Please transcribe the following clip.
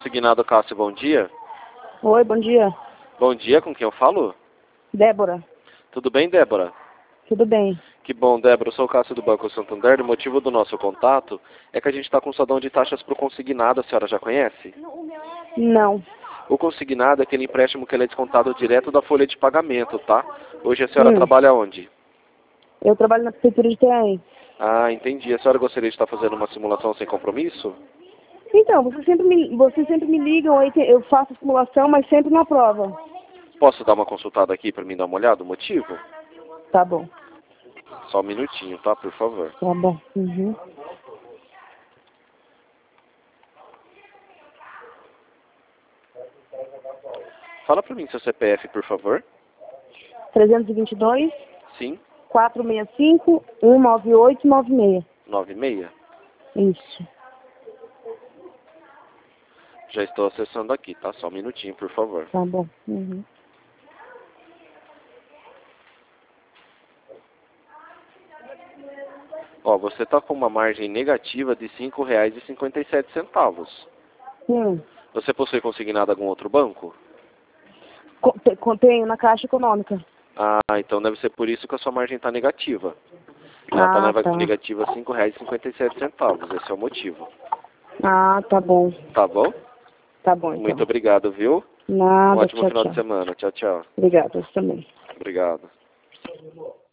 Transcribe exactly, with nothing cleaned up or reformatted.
Consignado Cássio, bom dia. Oi, bom dia. Bom dia, com quem eu falo? Débora. Tudo bem, Débora? Tudo bem. Que bom, Débora. Eu sou o Cássio do Banco Santander. O motivo do nosso contato é que a gente está com salão de taxas para o consignado. A senhora já conhece? Não. O consignado é aquele empréstimo que ele é descontado direto da folha de pagamento, tá? Hoje a senhora Hum. trabalha onde? Eu trabalho na prefeitura de Itaém. Ah, entendi. A senhora gostaria de estar fazendo uma simulação sem compromisso? Então, vocês sempre me, vocês sempre me ligam, aí que eu faço a simulação, mas sempre na prova. Posso dar uma consultada aqui para mim dar uma olhada? O motivo? Tá bom. Só um minutinho, tá? Por favor. Tá bom. Uhum. Fala para mim seu C P F, por favor. trezentos e vinte e dois, Sim, quatrocentos e sessenta e cinco, cento e noventa e oito, noventa e seis. nove seis. Isso. Já estou acessando aqui, tá? Só um minutinho, por favor. Tá bom. Uhum. Ó, você tá com uma margem negativa de cinco reais e cinquenta e sete centavos. Hum. Você possui consignado algum outro banco? Co- te- Tenho na Caixa Econômica. Ah, então deve ser por isso que a sua margem está negativa. Ela está Ah, na tá. negativa cinco reais e cinquenta e sete centavos. Esse é o motivo. Ah, tá bom. Tá bom? Tá bom, então. Muito obrigado, viu? Um Nada, ótimo tchau, final de tchau. semana. Tchau, tchau. Obrigada, você também. Obrigado.